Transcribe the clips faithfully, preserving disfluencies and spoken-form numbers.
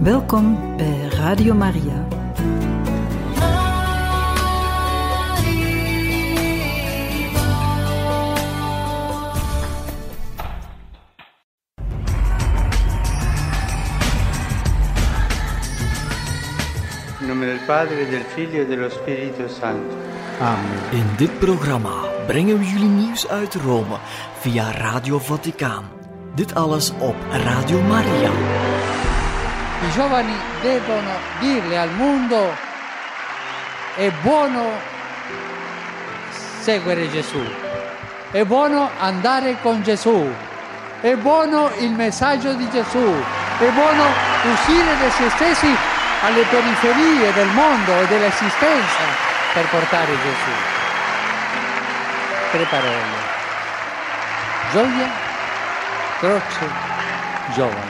Welkom bij Radio Maria. In nome del Padre, del Figlio e dello Spirito Santo. Amen. In dit programma brengen we jullie nieuws uit Rome via Radio Vaticaan. Dit alles op Radio Maria. I giovani devono dirle al mondo: è buono seguire Gesù, è buono andare con Gesù, è buono il messaggio di Gesù, è buono uscire da se stessi alle periferie del mondo e dell'esistenza per portare Gesù. Tre parole: gioia, croce, giovani.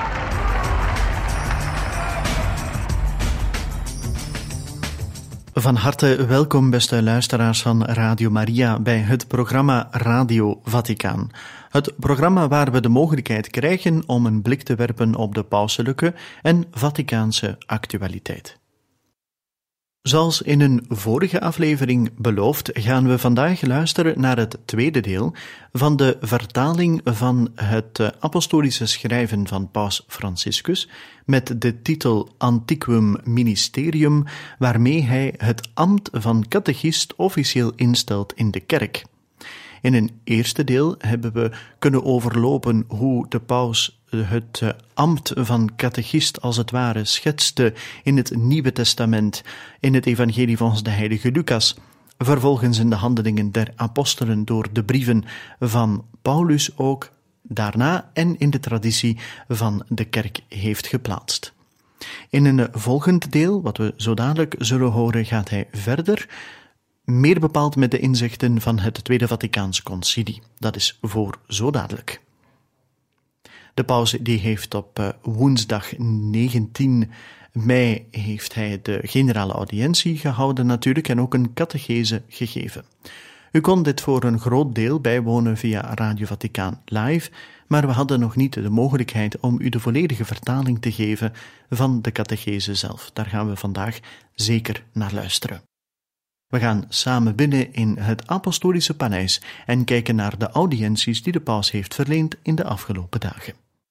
Van harte welkom, beste luisteraars van Radio Maria, bij het programma Radio Vaticaan. Het programma waar we de mogelijkheid krijgen om een blik te werpen op de pauselijke en Vaticaanse actualiteit. Zoals in een vorige aflevering beloofd, gaan we vandaag luisteren naar het tweede deel van de vertaling van het apostolische schrijven van Paus Franciscus met de titel Antiquum Ministerium, waarmee hij het ambt van catechist officieel instelt in de kerk. In een eerste deel hebben we kunnen overlopen hoe de paus het ambt van catechist als het ware schetste in het Nieuwe Testament, in het evangelie volgens de heilige Lucas, vervolgens in de handelingen der apostelen door de brieven van Paulus ook, daarna en in de traditie van de kerk heeft geplaatst. In een volgend deel, wat we zo dadelijk zullen horen, gaat hij verder, meer bepaald met de inzichten van het Tweede Vaticaans Concilie. Dat is voor zo dadelijk. De paus die heeft op uh, woensdag negentien mei heeft hij de generale audiëntie gehouden natuurlijk en ook een catechese gegeven. U kon dit voor een groot deel bijwonen via Radio Vaticaan live, maar we hadden nog niet de mogelijkheid om u de volledige vertaling te geven van de catechese zelf. Daar gaan we vandaag zeker naar luisteren. We gaan samen binnen in het apostolische paleis en kijken naar de audiënties die de paus heeft verleend in de afgelopen dagen.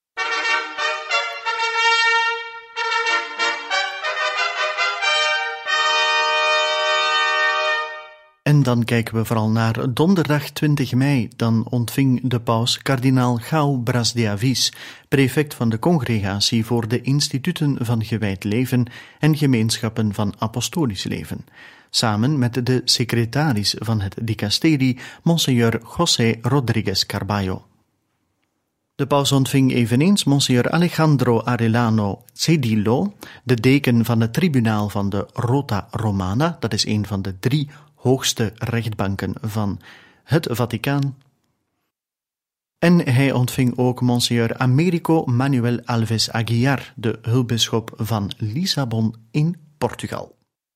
En dan kijken we vooral naar donderdag twintig mei. Dan ontving de paus kardinaal João Bras de Avis, prefect van de Congregatie voor de Instituten van Gewijd Leven en Gemeenschappen van Apostolisch Leven, samen met de secretaris van het dicasterie, Monseigneur José Rodrigues Carballo. De paus ontving eveneens Monseigneur Alejandro Arellano Cedillo, de deken van het tribunaal van de Rota Romana, dat is een van de drie hoogste rechtbanken van het Vaticaan. En hij ontving ook Monseigneur Américo Manuel Alves Aguiar, de hulpbisschop van Lissabon in Portugal.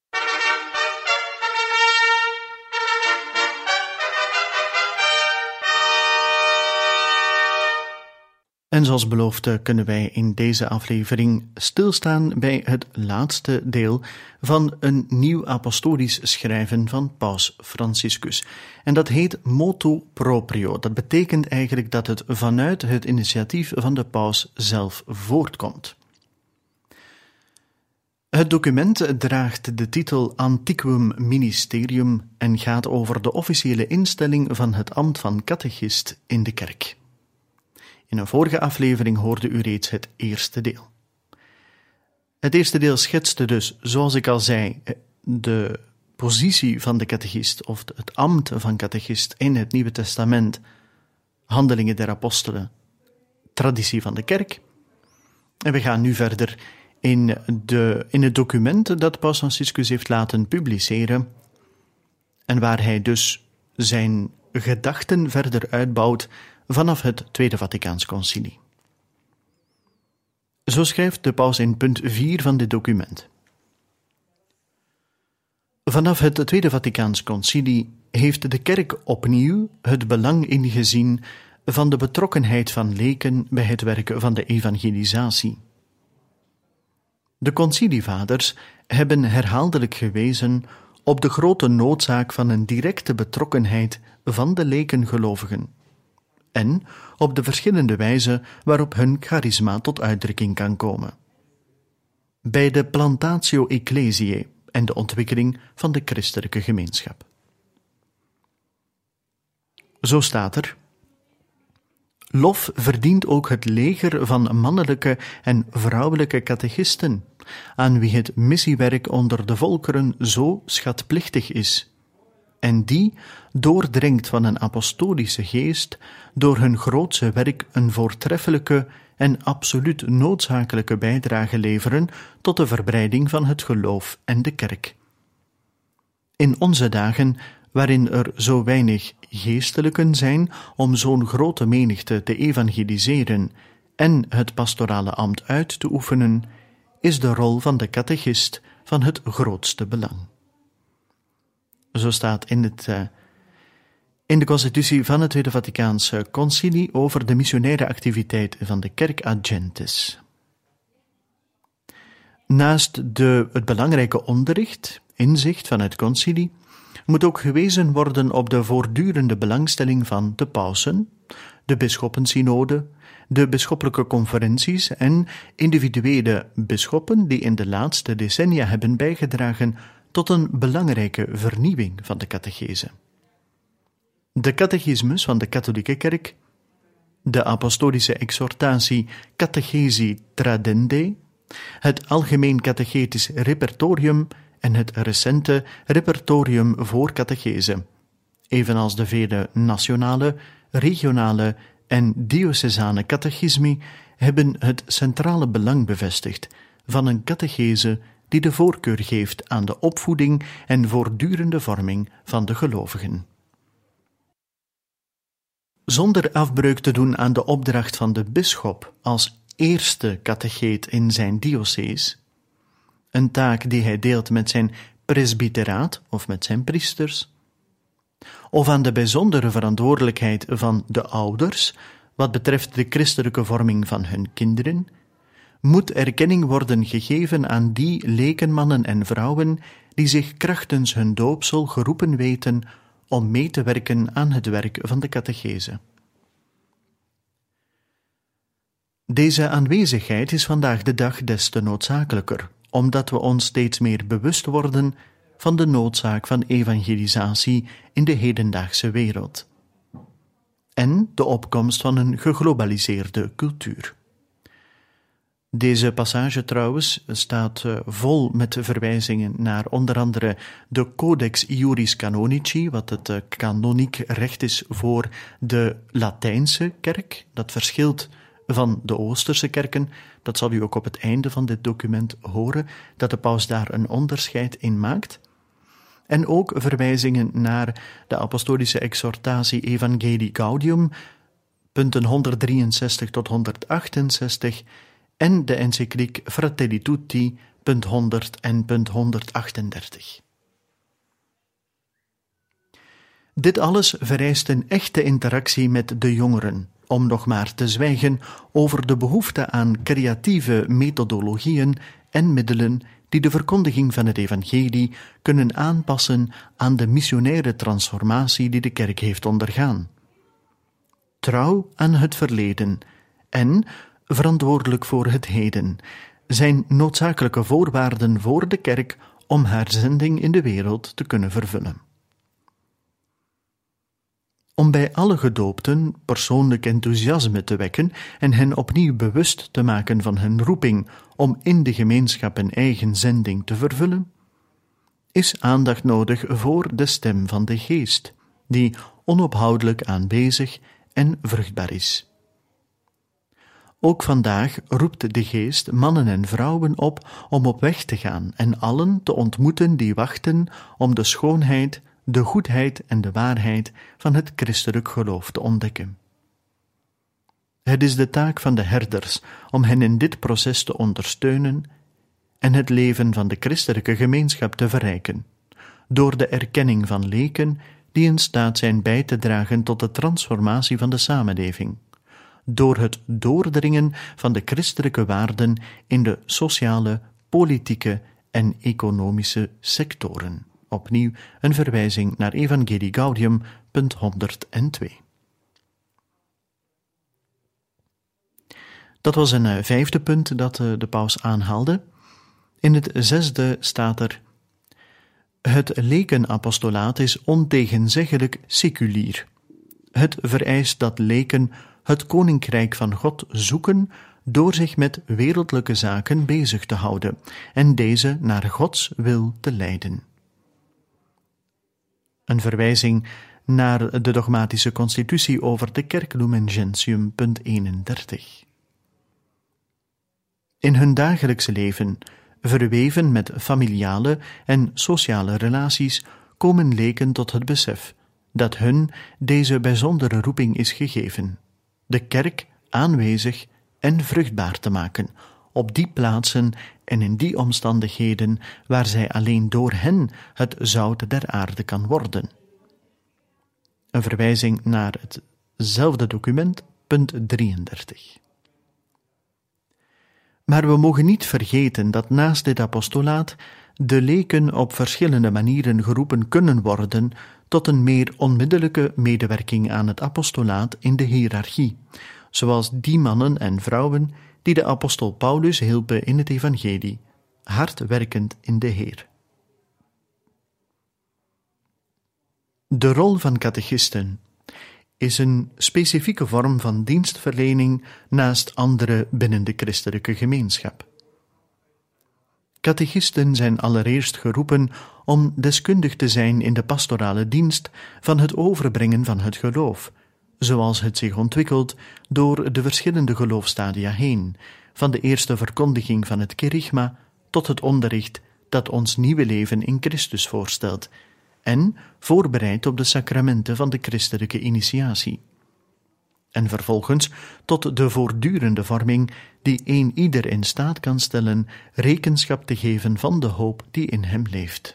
En zoals beloofd kunnen wij in deze aflevering stilstaan bij het laatste deel van een nieuw apostolisch schrijven van Paus Franciscus. En dat heet Motu Proprio. Dat betekent eigenlijk dat het vanuit het initiatief van de paus zelf voortkomt. Het document draagt de titel Antiquum Ministerium en gaat over de officiële instelling van het ambt van catechist in de kerk. In een vorige aflevering hoorde u reeds het eerste deel. Het eerste deel schetste dus, zoals ik al zei, de positie van de catechist of het ambt van catechist in het Nieuwe Testament, handelingen der apostelen, traditie van de kerk. En we gaan nu verder in, de, in het document dat Paus Franciscus heeft laten publiceren en waar hij dus zijn gedachten verder uitbouwt vanaf het Tweede Vaticaans Concilie. Zo schrijft de paus in punt vier van dit document. Vanaf het Tweede Vaticaans Concilie heeft de kerk opnieuw het belang ingezien van de betrokkenheid van leken bij het werk van de evangelisatie. De concilievaders hebben herhaaldelijk gewezen op de grote noodzaak van een directe betrokkenheid van de lekengelovigen en op de verschillende wijzen waarop hun charisma tot uitdrukking kan komen. Bij de Plantatio Ecclesiae en de ontwikkeling van de christelijke gemeenschap. Zo staat er: lof verdient ook het leger van mannelijke en vrouwelijke catechisten, aan wie het missiewerk onder de volkeren zo schatplichtig is, en die, doordrenkt van een apostolische geest, door hun grootse werk een voortreffelijke en absoluut noodzakelijke bijdrage leveren tot de verbreiding van het geloof en de kerk. In onze dagen, waarin er zo weinig geestelijken zijn om zo'n grote menigte te evangeliseren en het pastorale ambt uit te oefenen, is de rol van de catechist van het grootste belang. Zo staat in, het, uh, in de constitutie van het Tweede Vaticaanse Concilie over de missionaire activiteit van de kerk ad gentes. Naast de, het belangrijke onderricht, inzicht van het concilie, moet ook gewezen worden op de voortdurende belangstelling van de pausen, de bisschoppensynode, de bisschoppelijke conferenties en individuele bisschoppen die in de laatste decennia hebben bijgedragen tot een belangrijke vernieuwing van de catechese. De catechismus van de katholieke kerk, de apostolische exhortatie Catechesi Tradendae, het algemeen catechetisch repertorium en het recente repertorium voor catechese, evenals de vele nationale, regionale en diocesane catechismi, hebben het centrale belang bevestigd van een catechese die de voorkeur geeft aan de opvoeding en voortdurende vorming van de gelovigen. Zonder afbreuk te doen aan de opdracht van de bisschop als eerste catecheet in zijn diocees, een taak die hij deelt met zijn presbyteraat of met zijn priesters, of aan de bijzondere verantwoordelijkheid van de ouders wat betreft de christelijke vorming van hun kinderen, moet erkenning worden gegeven aan die lekenmannen en vrouwen die zich krachtens hun doopsel geroepen weten om mee te werken aan het werk van de catechese. Deze aanwezigheid is vandaag de dag des te noodzakelijker, omdat we ons steeds meer bewust worden van de noodzaak van evangelisatie in de hedendaagse wereld en de opkomst van een geglobaliseerde cultuur. Deze passage trouwens staat uh, vol met verwijzingen naar onder andere de Codex Iuris Canonici, wat het uh, kanoniek recht is voor de Latijnse kerk. Dat verschilt van de Oosterse kerken. Dat zal u ook op het einde van dit document horen, dat de paus daar een onderscheid in maakt. En ook verwijzingen naar de apostolische exhortatie Evangelii Gaudium, punten honderddrieënzestig tot honderdachtenzestig, en de encycliek Fratelli Tutti, punt honderd en punt honderdachtendertig. Dit alles vereist een echte interactie met de jongeren, om nog maar te zwijgen over de behoefte aan creatieve methodologieën en middelen die de verkondiging van het evangelie kunnen aanpassen aan de missionaire transformatie die de kerk heeft ondergaan. Trouw aan het verleden en verantwoordelijk voor het heden zijn noodzakelijke voorwaarden voor de kerk om haar zending in de wereld te kunnen vervullen. Om bij alle gedoopten persoonlijk enthousiasme te wekken en hen opnieuw bewust te maken van hun roeping om in de gemeenschap een eigen zending te vervullen, is aandacht nodig voor de stem van de geest, die onophoudelijk aanwezig en vruchtbaar is. Ook vandaag roept de geest mannen en vrouwen op om op weg te gaan en allen te ontmoeten die wachten om de schoonheid, de goedheid en de waarheid van het christelijk geloof te ontdekken. Het is de taak van de herders om hen in dit proces te ondersteunen en het leven van de christelijke gemeenschap te verrijken, door de erkenning van leken die in staat zijn bij te dragen tot de transformatie van de samenleving, door het doordringen van de christelijke waarden in de sociale, politieke en economische sectoren. Opnieuw een verwijzing naar Evangelii Gaudium, punt honderdtwee. Dat was een uh, vijfde punt dat uh, de paus aanhaalde. In het zesde staat er: het lekenapostolaat is ontegenzeggelijk seculier. Het vereist dat leken het koninkrijk van God zoeken door zich met wereldlijke zaken bezig te houden en deze naar Gods wil te leiden. Een verwijzing naar de dogmatische constitutie over de kerk, Lumen Gentium, punt eenendertig. In hun dagelijkse leven, verweven met familiale en sociale relaties, komen leken tot het besef dat hun deze bijzondere roeping is gegeven, de kerk aanwezig en vruchtbaar te maken, op die plaatsen en in die omstandigheden waar zij alleen door hen het zout der aarde kan worden. Een verwijzing naar hetzelfde document, punt drieëndertig. Maar we mogen niet vergeten dat naast dit apostolaat de leken op verschillende manieren geroepen kunnen worden tot een meer onmiddellijke medewerking aan het apostolaat in de hiërarchie, zoals die mannen en vrouwen die de apostel Paulus hielpen in het evangelie, hard werkend in de Heer. De rol van catechisten is een specifieke vorm van dienstverlening naast andere binnen de christelijke gemeenschap. Catechisten zijn allereerst geroepen om deskundig te zijn in de pastorale dienst van het overbrengen van het geloof, zoals het zich ontwikkelt door de verschillende geloofstadia heen, van de eerste verkondiging van het kerygma tot het onderricht dat ons nieuwe leven in Christus voorstelt en voorbereidt op de sacramenten van de christelijke initiatie. En vervolgens tot de voortdurende vorming die een ieder in staat kan stellen rekenschap te geven van de hoop die in hem leeft.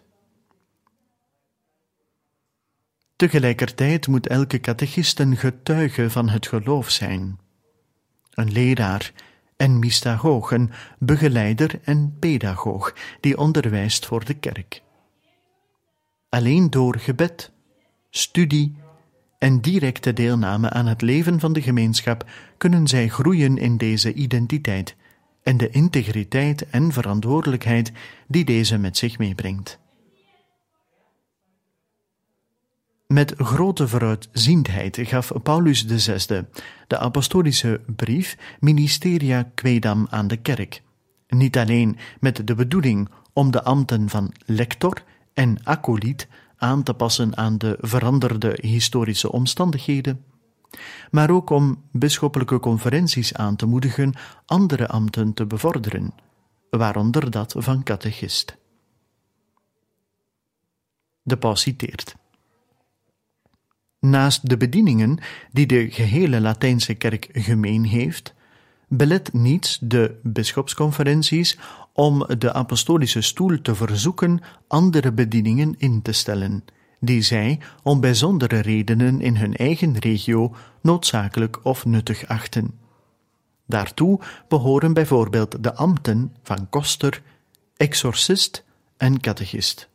Tegelijkertijd moet elke catechist een getuige van het geloof zijn, een leraar en mystagoog, een begeleider en pedagoog die onderwijst voor de kerk. Alleen door gebed, studie en directe deelname aan het leven van de gemeenschap kunnen zij groeien in deze identiteit en de integriteit en verantwoordelijkheid die deze met zich meebrengt. Met grote vooruitziendheid gaf Paulus de zesde de apostolische brief Ministeria Quaedam aan de kerk, niet alleen met de bedoeling om de ambten van lector en acolyt aan te passen aan de veranderde historische omstandigheden, maar ook om bisschoppelijke conferenties aan te moedigen andere ambten te bevorderen, waaronder dat van catechist. De paus citeert: naast de bedieningen die de gehele Latijnse kerk gemeen heeft, belet niets de bisschopsconferenties om de apostolische stoel te verzoeken andere bedieningen in te stellen, die zij om bijzondere redenen in hun eigen regio noodzakelijk of nuttig achten. Daartoe behoren bijvoorbeeld de ambten van koster, exorcist en catechist.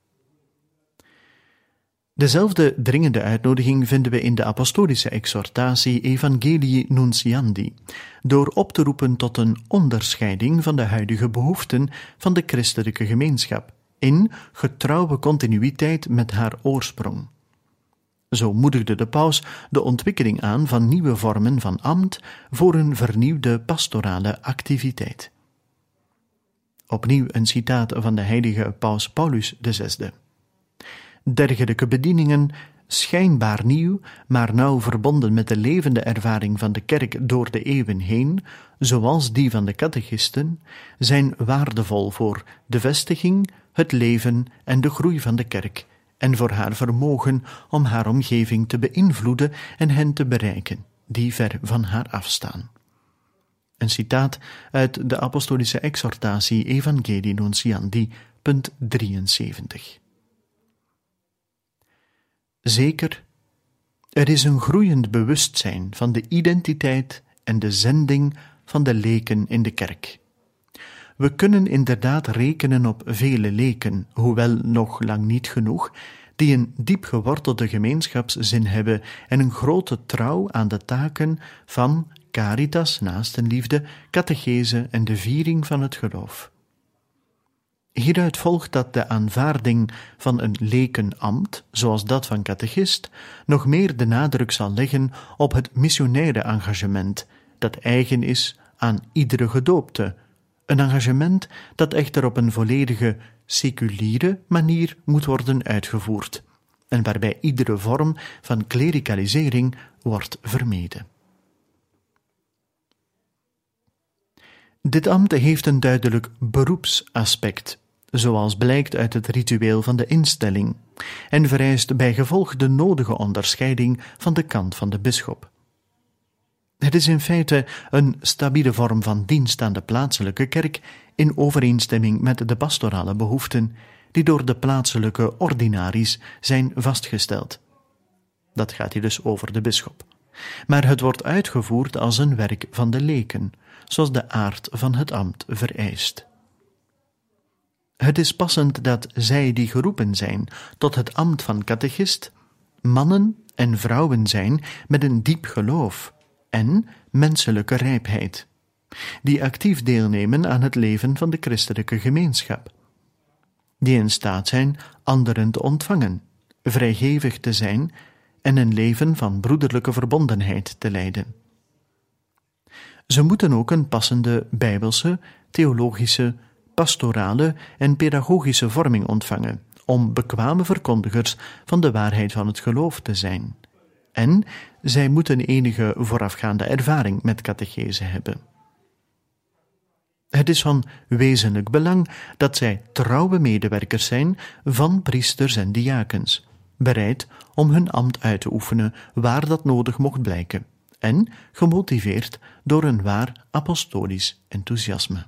Dezelfde dringende uitnodiging vinden we in de apostolische exhortatie Evangelii Nuntiandi, door op te roepen tot een onderscheiding van de huidige behoeften van de christelijke gemeenschap, in getrouwe continuïteit met haar oorsprong. Zo moedigde de paus de ontwikkeling aan van nieuwe vormen van ambt voor een vernieuwde pastorale activiteit. Opnieuw een citaat van de heilige paus Paulus de zesde. Dergelijke bedieningen, schijnbaar nieuw, maar nauw verbonden met de levende ervaring van de kerk door de eeuwen heen, zoals die van de catechisten, zijn waardevol voor de vestiging, het leven en de groei van de kerk, en voor haar vermogen om haar omgeving te beïnvloeden en hen te bereiken, die ver van haar afstaan. Een citaat uit de apostolische exhortatie Evangelii Nuntiandi, punt drieënzeventig. Zeker, er is een groeiend bewustzijn van de identiteit en de zending van de leken in de kerk. We kunnen inderdaad rekenen op vele leken, hoewel nog lang niet genoeg, die een diep gewortelde gemeenschapszin hebben en een grote trouw aan de taken van caritas, naastenliefde, catechese en de viering van het geloof. Hieruit volgt dat de aanvaarding van een lekenambt, zoals dat van catechist, nog meer de nadruk zal leggen op het missionaire engagement, dat eigen is aan iedere gedoopte, een engagement dat echter op een volledige seculiere manier moet worden uitgevoerd en waarbij iedere vorm van klerikalisering wordt vermeden. Dit ambt heeft een duidelijk beroepsaspect, zoals blijkt uit het ritueel van de instelling, en vereist bijgevolg de nodige onderscheiding van de kant van de bisschop. Het is in feite een stabiele vorm van dienst aan de plaatselijke kerk in overeenstemming met de pastorale behoeften die door de plaatselijke ordinaries zijn vastgesteld. Dat gaat hier dus over de bisschop. Maar het wordt uitgevoerd als een werk van de leken, zoals de aard van het ambt vereist. Het is passend dat zij die geroepen zijn tot het ambt van catechist, mannen en vrouwen zijn met een diep geloof en menselijke rijpheid, die actief deelnemen aan het leven van de christelijke gemeenschap, die in staat zijn anderen te ontvangen, vrijgevig te zijn en een leven van broederlijke verbondenheid te leiden. Ze moeten ook een passende bijbelse, theologische, pastorale en pedagogische vorming ontvangen om bekwame verkondigers van de waarheid van het geloof te zijn. En zij moeten enige voorafgaande ervaring met catechese hebben. Het is van wezenlijk belang dat zij trouwe medewerkers zijn van priesters en diakens, bereid om hun ambt uit te oefenen waar dat nodig mocht blijken, en gemotiveerd door een waar apostolisch enthousiasme.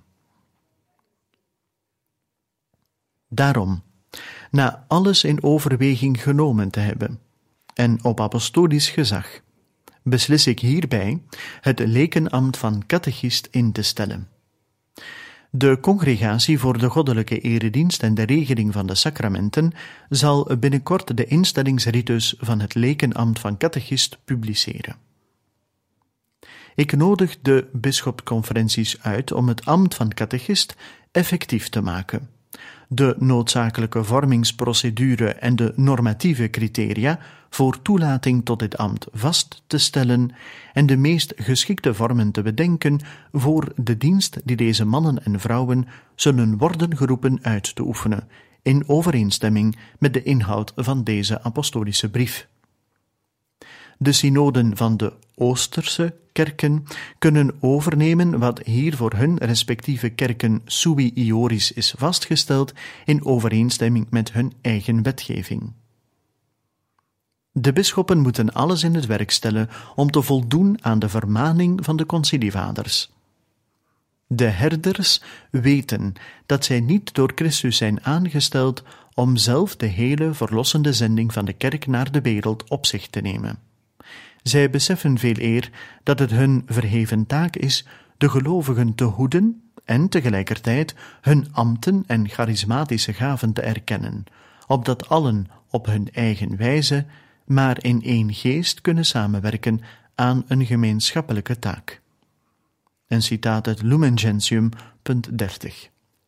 Daarom, na alles in overweging genomen te hebben en op apostolisch gezag, beslis ik hierbij het lekenambt van catechist in te stellen. De Congregatie voor de Goddelijke Eredienst en de Regeling van de Sacramenten zal binnenkort de instellingsritus van het lekenambt van catechist publiceren. Ik nodig de bisschopsconferenties uit om het ambt van catechist effectief te maken, de noodzakelijke vormingsprocedure en de normatieve criteria voor toelating tot dit ambt vast te stellen en de meest geschikte vormen te bedenken voor de dienst die deze mannen en vrouwen zullen worden geroepen uit te oefenen, in overeenstemming met de inhoud van deze apostolische brief. De synoden van de Oosterse kerken kunnen overnemen wat hier voor hun respectieve kerken sui ioris is vastgesteld in overeenstemming met hun eigen wetgeving. De bisschoppen moeten alles in het werk stellen om te voldoen aan de vermaning van de concilievaders. De herders weten dat zij niet door Christus zijn aangesteld om zelf de hele verlossende zending van de kerk naar de wereld op zich te nemen. Zij beseffen veel eer dat het hun verheven taak is de gelovigen te hoeden en tegelijkertijd hun ambten en charismatische gaven te erkennen, opdat allen op hun eigen wijze maar in één geest kunnen samenwerken aan een gemeenschappelijke taak. Een citaat uit Lumen Gentium, punt dertig.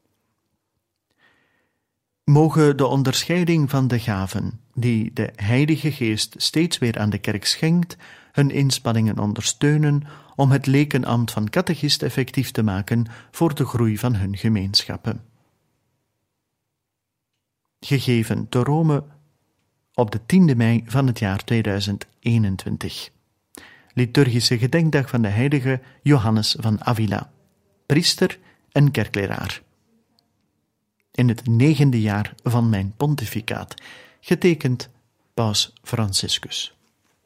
Mogen de onderscheiding van de gaven, die de Heilige Geest steeds weer aan de kerk schenkt, hun inspanningen ondersteunen om het lekenambt van catechist effectief te maken voor de groei van hun gemeenschappen. Gegeven te Rome op de tiende mei van het jaar tweeduizend eenentwintig. Liturgische gedenkdag van de heilige Johannes van Avila, priester en kerkleraar. In het negende jaar van mijn pontificaat, getekend Paus Franciscus.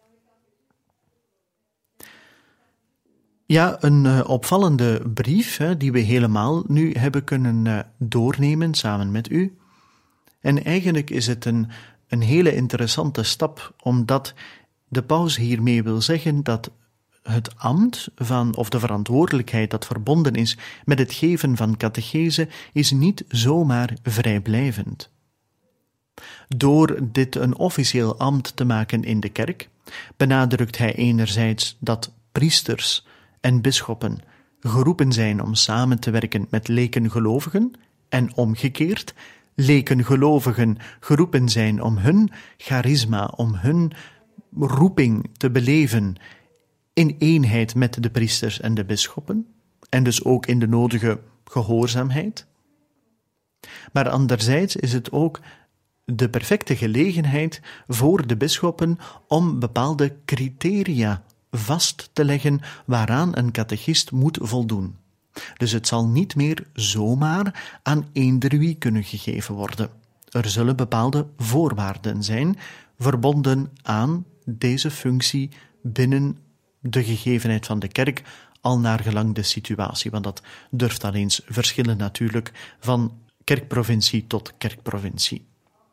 Ja, een uh, opvallende brief hè, die we helemaal nu hebben kunnen uh, doornemen samen met u. En eigenlijk is het een, een hele interessante stap, omdat de paus hiermee wil zeggen dat het ambt van, of de verantwoordelijkheid dat verbonden is met het geven van catechese, is niet zomaar vrijblijvend. Door dit een officieel ambt te maken in de kerk, benadrukt hij enerzijds dat priesters en bisschoppen geroepen zijn om samen te werken met lekengelovigen en omgekeerd, lekengelovigen geroepen zijn om hun charisma, om hun roeping te beleven in eenheid met de priesters en de bisschoppen, en dus ook in de nodige gehoorzaamheid. Maar anderzijds is het ook de perfecte gelegenheid voor de bisschoppen om bepaalde criteria vast te leggen waaraan een catechist moet voldoen. Dus het zal niet meer zomaar aan eender wie kunnen gegeven worden. Er zullen bepaalde voorwaarden zijn verbonden aan deze functie binnen de gegevenheid van de kerk, al naar gelang de situatie, want dat durft al eens verschillen natuurlijk van kerkprovincie tot kerkprovincie.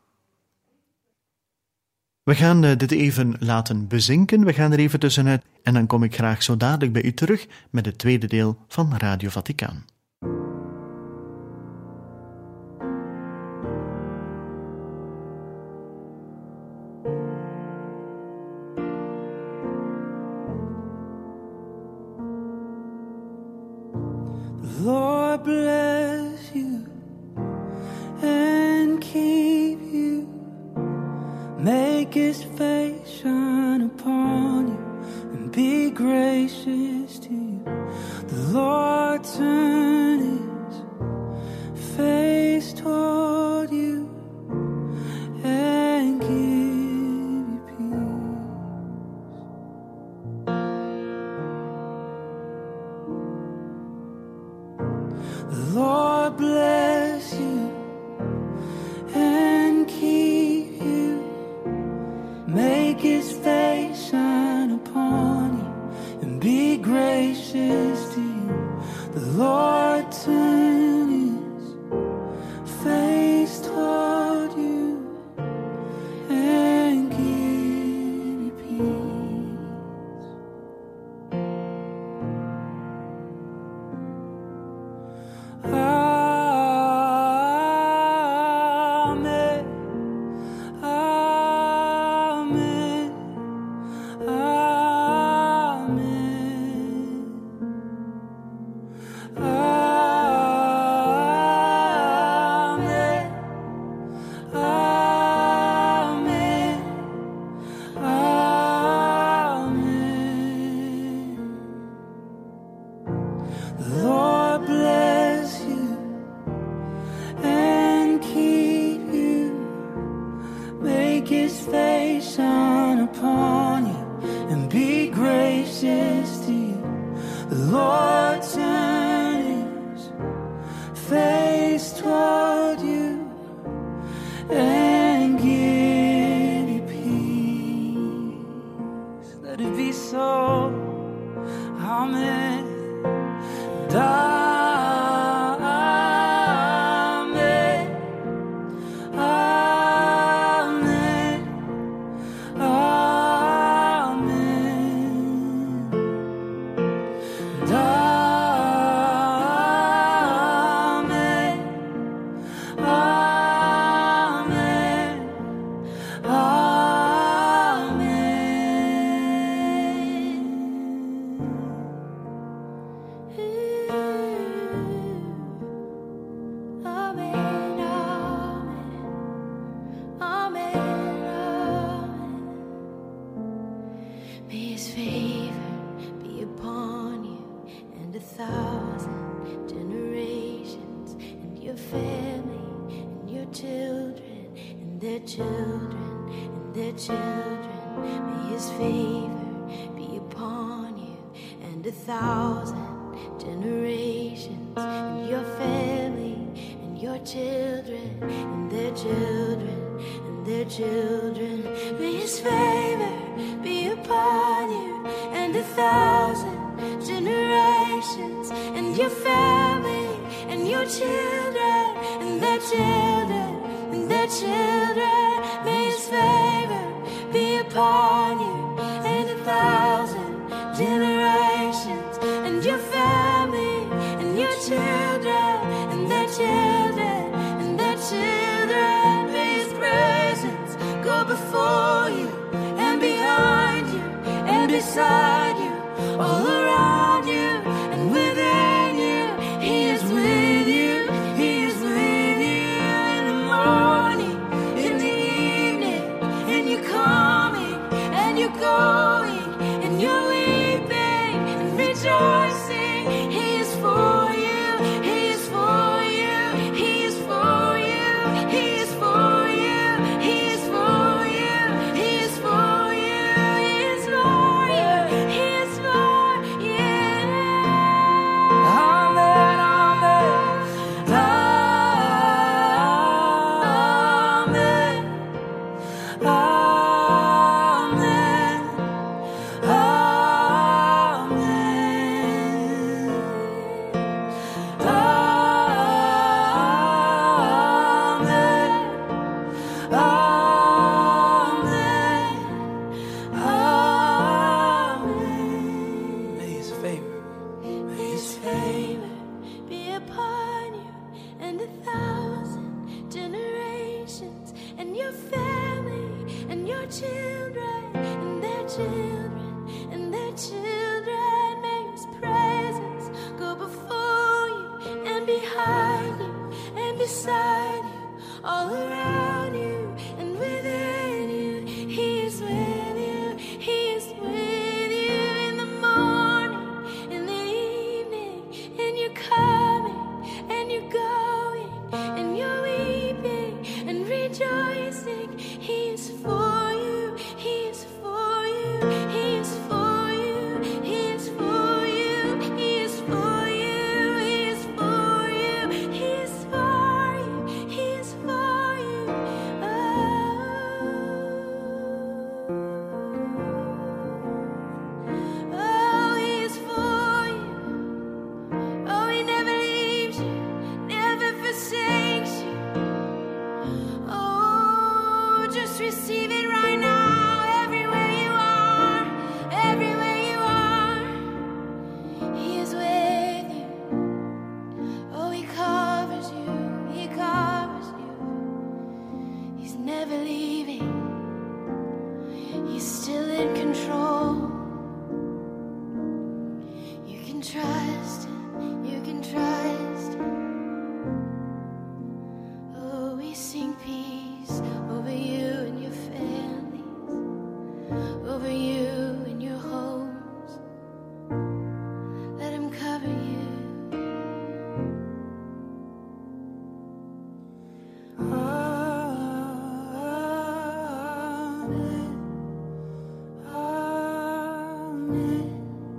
We gaan dit even laten bezinken, we gaan er even tussenuit en dan kom ik graag zo dadelijk bij u terug met het tweede deel van Radio Vaticaan. Lord bless you and keep you. Make his face shine upon you and be gracious to you. The Lord turn his face toward you and give you peace. The Lord bless you and keep you. Make his face shine upon you and be gracious to you. The Lord turn his face toward you and give you peace. Upon you and a thousand generations. beside you, all around you, and within you. He is with you, He is with you in the morning, in the evening, and you're coming, and you're going, and you're weeping and rejoicing. He is for you, He is for you, He is for you, He is for you, He is for you, He is for you, He is for you, He is for you. Amen, amen, amen, amen, May His favor, may His favor be upon you and a thousand generations, and your family, and your children, and their children, and their children. May His presence go before you and behind you and beside you, all around you and within you. He is with you, He is with you in the morning, in the evening, and you're coming, and you're going, and you're weeping and rejoicing. He is for you, He is for you, He is for you, He is for you, He is for you, He is for you, He is for you, He is for you. Oh, oh, He is for you. Oh, He never leaves you, never forsakes you. Oh, just receive it right now, everywhere you are, everywhere you are. He is with you. Oh, He covers you, He covers you. He's never leaving. He's still in control. You can trust Him, you can trust Him. Oh, we sing peace over you and your families, over you and your homes. Let Him cover you. Amen. Amen.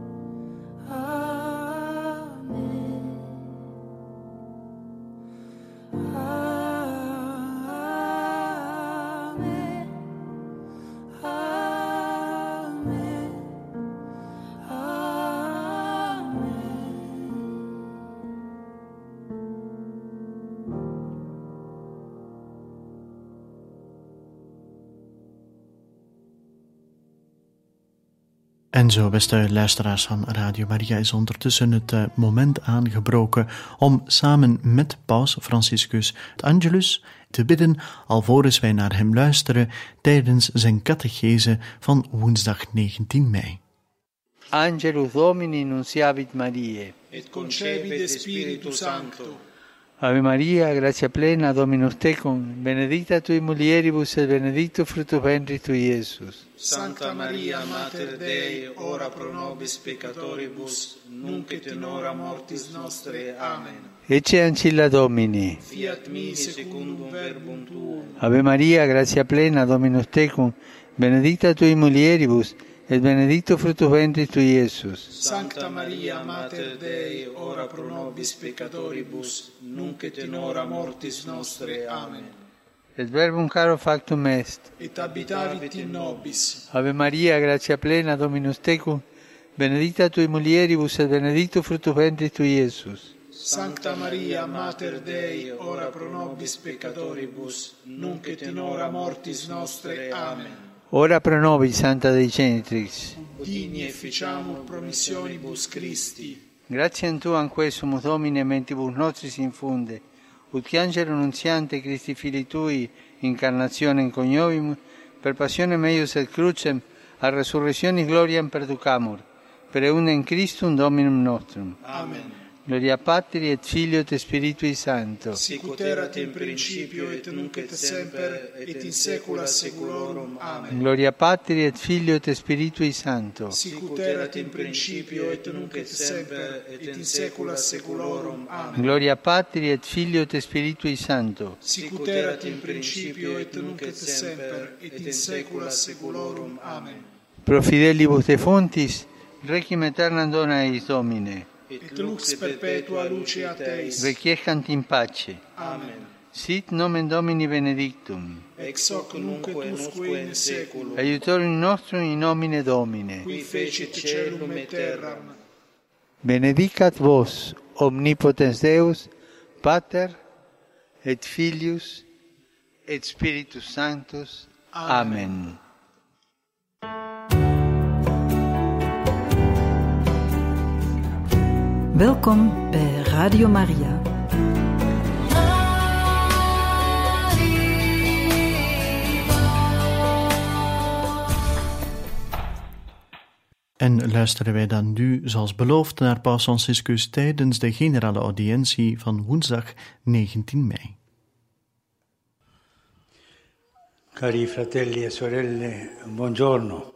En zo, beste luisteraars van Radio Maria, is ondertussen het uh, moment aangebroken om samen met Paus Franciscus het Angelus te bidden, alvorens wij naar hem luisteren tijdens zijn catechese van woensdag negentien mei. Angelus Domini nunciavit Mariae. Et concepit de Spiritu Sancto. Ave Maria, gratia plena, Dominus tecum, benedicta tui mulieribus et benedictus fructus ventris tui, Iesus. Sancta Maria, Mater Dei, ora pro nobis peccatoribus, nunc et in hora mortis nostre. Amen. Ecce ancilla Domini. Fiat mi secundum verbum tuum. Ave Maria, gratia plena, Dominus tecum, benedicta tui mulieribus, et benedictus fructus ventris tui, Iesus. Sancta Maria, Mater Dei, ora pro nobis peccatoribus, nunc et in hora mortis nostre. Amen. Et verbum caro factum est. Et habitavit in nobis. Ave Maria, gratia plena, Dominus tecum, benedicta tui mulieribus, et benedictus fructus ventris tui, Iesus. Sancta Maria, Mater Dei, ora pro nobis peccatoribus, nunc et in hora mortis nostre. Amen. Ora pro nobis, Santa Dei Genitrix. Digni efficiamur promissionibus Christi. Gratiam Tuam quae sumus Domine mentibus nostris infunde, ut angelo nuntiante Christi Filii Tui incarnationem coniovimus, per passionem eius et crucem, a resurrezione gloriam perducamur, per eundem in Christum Dominum nostrum. Amen. Gloria Patri et Filio et Spiritui Sancto. Sicut erat in principio et nunc et semper et in saecula saeculorum. Amen. Gloria Patri et Filio et Spiritui Sancto. Sicut erat in principio et nunc et semper et in saecula saeculorum. Amen. Gloria Patri et Filio et Spiritui Sancto. Sicut erat in principio et nunc et semper et in saecula saeculorum. Amen. Pro fidelibus de fontis, requiem aeternam dona eis Domine. Et lux perpetua luceat eis. Requiescant in pace. Amen. Sit nomen Domini benedictum. Ex hoc nunc et usque in saeculum. Aiutorium nostrum in nomine Domine. Qui fecit caelum et terram. Benedicat vos, omnipotens Deus, Pater, et Filius, et Spiritus Sanctus. Amen. Welkom bij Radio Maria. En luisteren wij dan nu, zoals beloofd, naar Paus Franciscus tijdens de generale audiëntie van woensdag negentien mei. Cari fratelli e sorelle, buongiorno.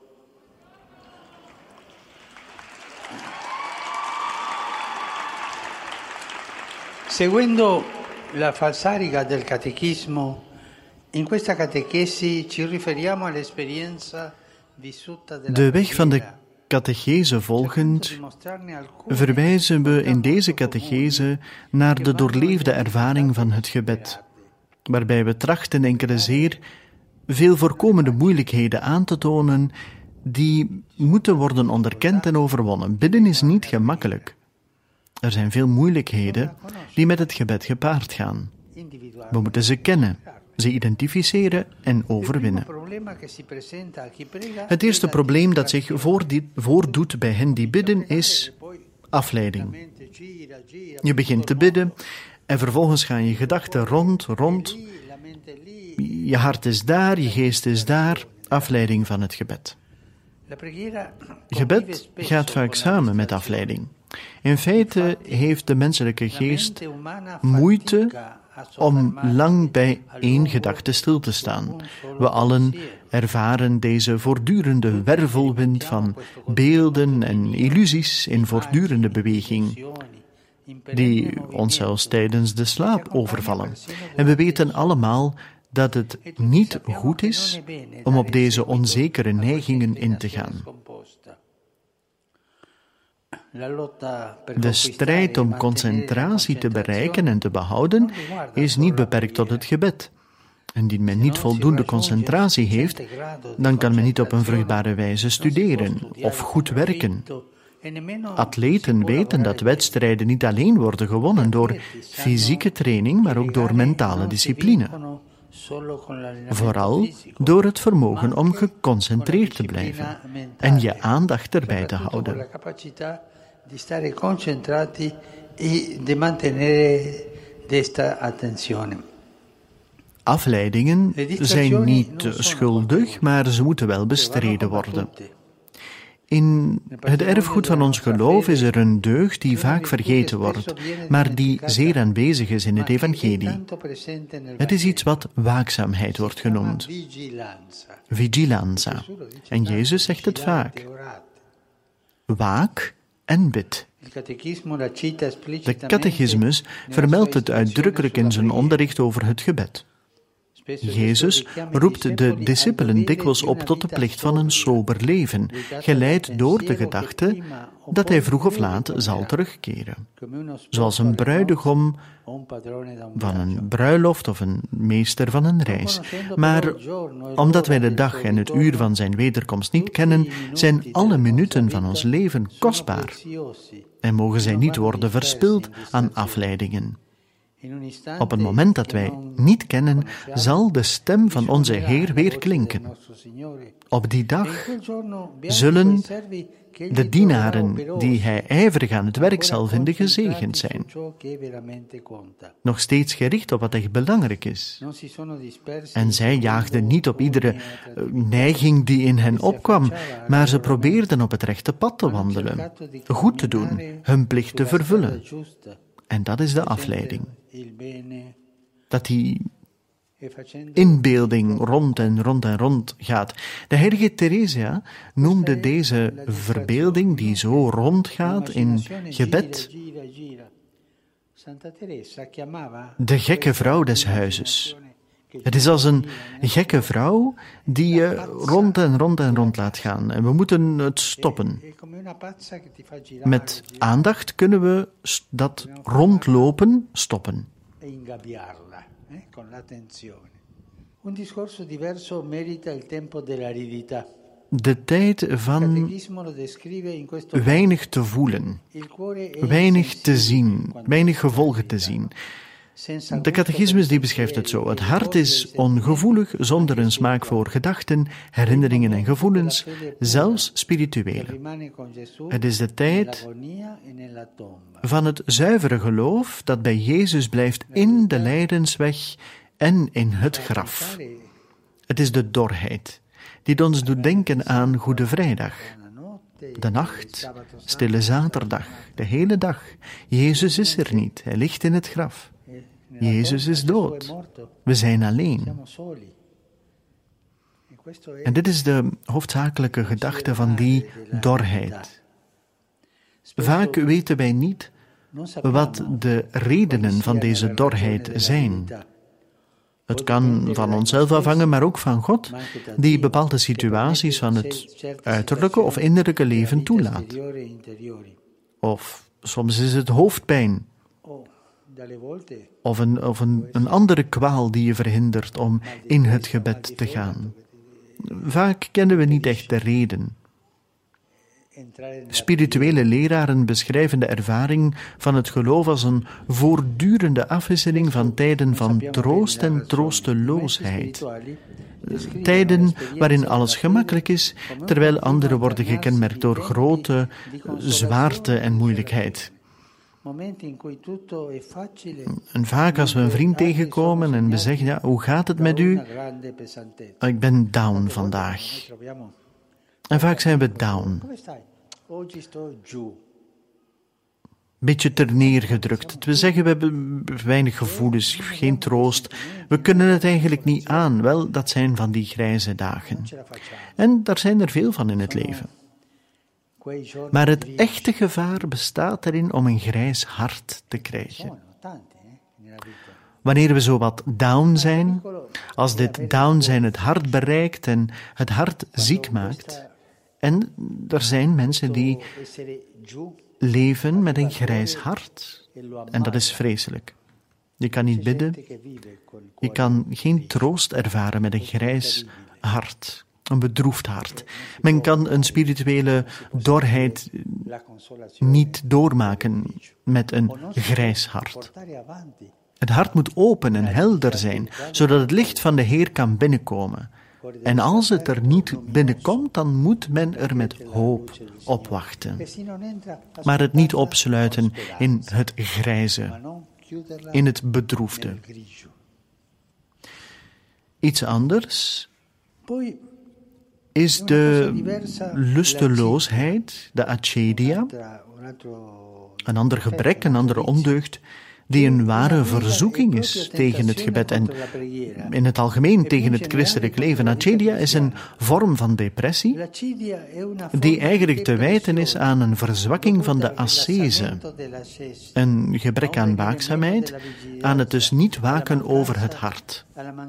Seguendo la falsariga del catechismo, in questa catechesi ci riferiamo all'esperienza vissuta della De weg van de preghiera. catechese volgend, verwijzen we in deze catechese naar de doorleefde ervaring van het gebed, waarbij we trachten enkele zeer veel voorkomende moeilijkheden aan te tonen die moeten worden onderkend en overwonnen. Bidden is niet gemakkelijk. Er zijn veel moeilijkheden die met het gebed gepaard gaan. We moeten ze kennen, ze identificeren en overwinnen. Het eerste probleem dat zich voordoet bij hen die bidden is afleiding. Je begint te bidden en vervolgens gaan je gedachten rond, rond. Je hart is daar, je geest is daar, afleiding van het gebed. Gebed gaat vaak samen met afleiding. In feite heeft de menselijke geest moeite om lang bij één gedachte stil te staan. We allen ervaren deze voortdurende wervelwind van beelden en illusies in voortdurende beweging, die ons zelfs tijdens de slaap overvallen. En we weten allemaal dat het niet goed is om op deze onzekere neigingen in te gaan. De strijd om concentratie te bereiken en te behouden is niet beperkt tot het gebed. Indien men niet voldoende concentratie heeft, dan kan men niet op een vruchtbare wijze studeren of goed werken. Atleten weten dat wedstrijden niet alleen worden gewonnen door fysieke training, maar ook door mentale discipline. Vooral door het vermogen om geconcentreerd te blijven en je aandacht erbij te houden. Di stare concentrati e di mantenere questa attenzione. Afleidingen zijn niet schuldig, maar ze moeten wel bestreden worden. In het erfgoed van ons geloof is er een deugd die vaak vergeten wordt, maar die zeer aanwezig is in het evangelie. Het is iets wat waakzaamheid wordt genoemd. Vigilanza. En Jezus zegt het vaak. Waak en bid. De catechismus vermeldt het uitdrukkelijk in zijn onderricht over het gebed. Jezus roept de discipelen dikwijls op tot de plicht van een sober leven, geleid door de gedachte dat hij vroeg of laat zal terugkeren. Zoals een bruidegom van een bruiloft of een meester van een reis. Maar omdat wij de dag en het uur van zijn wederkomst niet kennen, zijn alle minuten van ons leven kostbaar en mogen zij niet worden verspild aan afleidingen. Op het moment dat wij niet kennen, zal de stem van onze Heer weer klinken. Op die dag zullen de dienaren die hij ijverig aan het werk zal vinden gezegend zijn. Nog steeds gericht op wat echt belangrijk is. En zij jaagden niet op iedere neiging die in hen opkwam, maar ze probeerden op het rechte pad te wandelen, goed te doen, hun plicht te vervullen. En dat is de afleiding. Dat die inbeelding rond en rond en rond gaat. De heilige Theresia noemde deze verbeelding die zo rondgaat in gebed de gekke vrouw des huizes. Het is als een gekke vrouw die je rond en rond en rond laat gaan. En we moeten het stoppen. Met aandacht kunnen we dat rondlopen stoppen. De tijd van weinig te voelen, weinig te zien, weinig gevolgen te zien. De catechismus die beschrijft het zo. Het hart is ongevoelig, zonder een smaak voor gedachten, herinneringen en gevoelens, zelfs spirituele. Het is de tijd van het zuivere geloof dat bij Jezus blijft in de lijdensweg en in het graf. Het is de dorheid die ons doet denken aan Goede Vrijdag. De nacht, stille zaterdag, de hele dag. Jezus is er niet, hij ligt in het graf. Jezus is dood. We zijn alleen. En dit is de hoofdzakelijke gedachte van die dorheid. Vaak weten wij niet wat de redenen van deze dorheid zijn. Het kan van onszelf afhangen, maar ook van God, die bepaalde situaties van het uiterlijke of innerlijke leven toelaat. Of soms is het hoofdpijn. Of, een, of een, een andere kwaal die je verhindert om in het gebed te gaan. Vaak kennen we niet echt de reden. Spirituele leraren beschrijven de ervaring van het geloof als een voortdurende afwisseling van tijden van troost en troosteloosheid. Tijden waarin alles gemakkelijk is, terwijl andere worden gekenmerkt door grote zwaarte en moeilijkheid. En vaak als we een vriend tegenkomen en we zeggen, ja, hoe gaat het met u? Ik ben down vandaag. En vaak zijn we down. Beetje terneergedrukt. We zeggen, we hebben weinig gevoelens, geen troost. We kunnen het eigenlijk niet aan. Wel, dat zijn van die grijze dagen. En daar zijn er veel van in het leven. Maar het echte gevaar bestaat erin om een grijs hart te krijgen. Wanneer we zo wat down zijn, als dit down zijn het hart bereikt en het hart ziek maakt, en er zijn mensen die leven met een grijs hart, en dat is vreselijk. Je kan niet bidden, je kan geen troost ervaren met een grijs hart. Een bedroefd hart. Men kan een spirituele dorheid niet doormaken met een grijs hart. Het hart moet open en helder zijn, zodat het licht van de Heer kan binnenkomen. En als het er niet binnenkomt, dan moet men er met hoop op wachten. Maar het niet opsluiten in het grijze, in het bedroefde. Iets anders is de lusteloosheid, de acedia, een ander gebrek, een andere ondeugd, die een ware verzoeking is tegen het gebed en in het algemeen tegen het christelijk leven. Acedia is een vorm van depressie die eigenlijk te wijten is aan een verzwakking van de ascese, een gebrek aan waakzaamheid, aan het dus niet waken over het hart.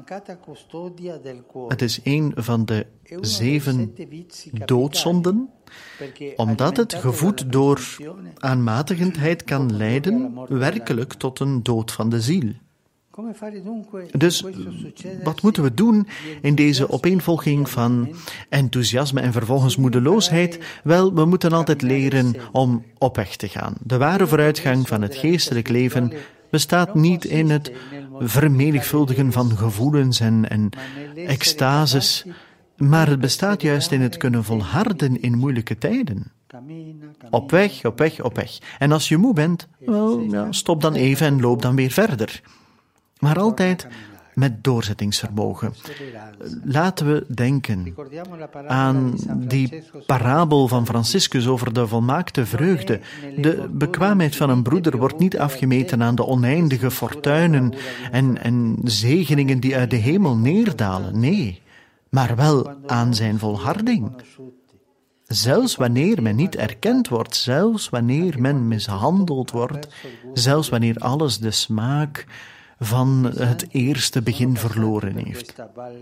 Het is een van de zeven doodzonden, omdat het gevoed door aanmatigendheid kan leiden werkelijk tot een dood van de ziel. Dus wat moeten we doen in deze opeenvolging van enthousiasme en vervolgens moedeloosheid? Wel, we moeten altijd leren om op weg te gaan. De ware vooruitgang van het geestelijk leven bestaat niet in het vermenigvuldigen van gevoelens en, en extases, maar het bestaat juist in het kunnen volharden in moeilijke tijden. Op weg, op weg, op weg. En als je moe bent, wel, ja, stop dan even en loop dan weer verder. Maar altijd met doorzettingsvermogen. Laten we denken aan die parabel van Franciscus over de volmaakte vreugde. De bekwaamheid van een broeder wordt niet afgemeten aan de oneindige fortuinen en, en zegeningen die uit de hemel neerdalen. Nee, maar wel aan zijn volharding. Zelfs wanneer men niet erkend wordt, zelfs wanneer men mishandeld wordt, zelfs wanneer alles de smaak van het eerste begin verloren heeft.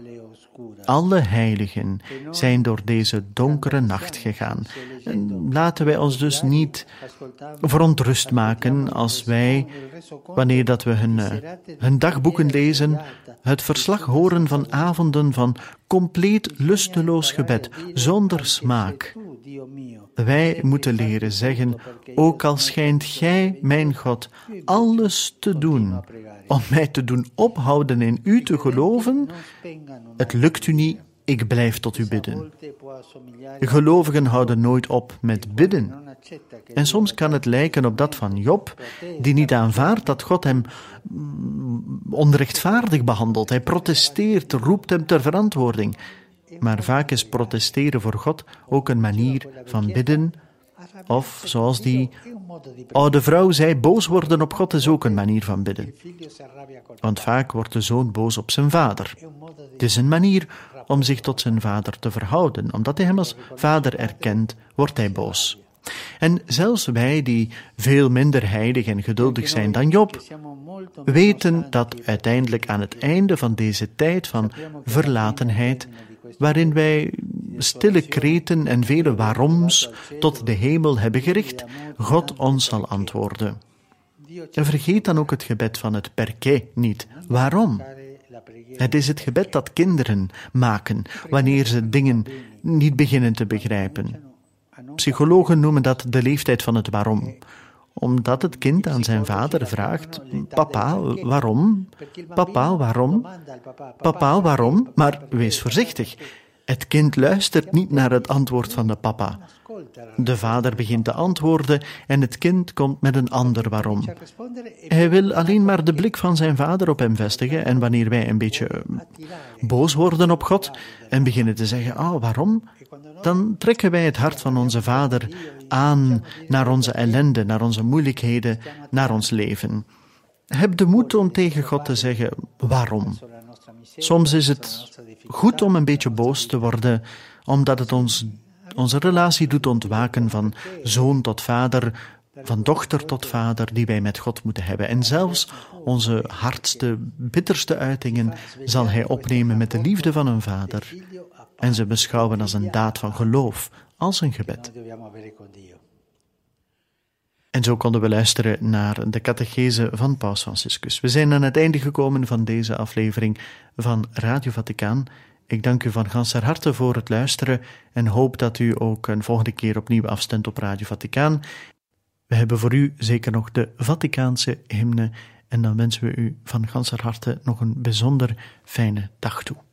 Alle heiligen zijn door deze donkere nacht gegaan. En laten wij ons dus niet verontrust maken als wij, wanneer dat we hun, hun dagboeken lezen, het verslag horen van avonden van compleet lusteloos gebed, zonder smaak. Wij moeten leren zeggen, ook al schijnt gij, mijn God, alles te doen om mij te doen ophouden in u te geloven, het lukt u niet, ik blijf tot u bidden. Gelovigen houden nooit op met bidden. En soms kan het lijken op dat van Job, die niet aanvaardt dat God hem onrechtvaardig behandelt. Hij protesteert, roept hem ter verantwoording. Maar vaak is protesteren voor God ook een manier van bidden, of zoals die oude vrouw zei, boos worden op God is ook een manier van bidden. Want vaak wordt de zoon boos op zijn vader. Het is een manier om zich tot zijn vader te verhouden. Omdat hij hem als vader erkent, wordt hij boos. En zelfs wij die veel minder heilig en geduldig zijn dan Job, weten dat uiteindelijk aan het einde van deze tijd van verlatenheid, waarin wij stille kreten en vele waaroms tot de hemel hebben gericht, God ons zal antwoorden. En vergeet dan ook het gebed van het perqué niet. Waarom? Het is het gebed dat kinderen maken wanneer ze dingen niet beginnen te begrijpen. Psychologen noemen dat de leeftijd van het waarom. Omdat het kind aan zijn vader vraagt, papa, waarom? Papa, waarom? Papa, waarom? Maar wees voorzichtig. Het kind luistert niet naar het antwoord van de papa. De vader begint te antwoorden en het kind komt met een ander waarom. Hij wil alleen maar de blik van zijn vader op hem vestigen en wanneer wij een beetje boos worden op God en beginnen te zeggen, ah, waarom? Dan trekken wij het hart van onze vader aan naar onze ellende, naar onze moeilijkheden, naar ons leven. Heb de moed om tegen God te zeggen, waarom? Soms is het goed om een beetje boos te worden, omdat het ons, onze relatie doet ontwaken van zoon tot vader, van dochter tot vader, die wij met God moeten hebben. En zelfs onze hardste, bitterste uitingen zal hij opnemen met de liefde van een vader en ze beschouwen als een daad van geloof, als een gebed. En zo konden we luisteren naar de catechese van Paus Franciscus. We zijn aan het einde gekomen van deze aflevering van Radio Vaticaan. Ik dank u van ganser harte voor het luisteren en hoop dat u ook een volgende keer opnieuw afstemt op Radio Vaticaan. We hebben voor u zeker nog de Vaticaanse hymne en dan wensen we u van ganser harte nog een bijzonder fijne dag toe.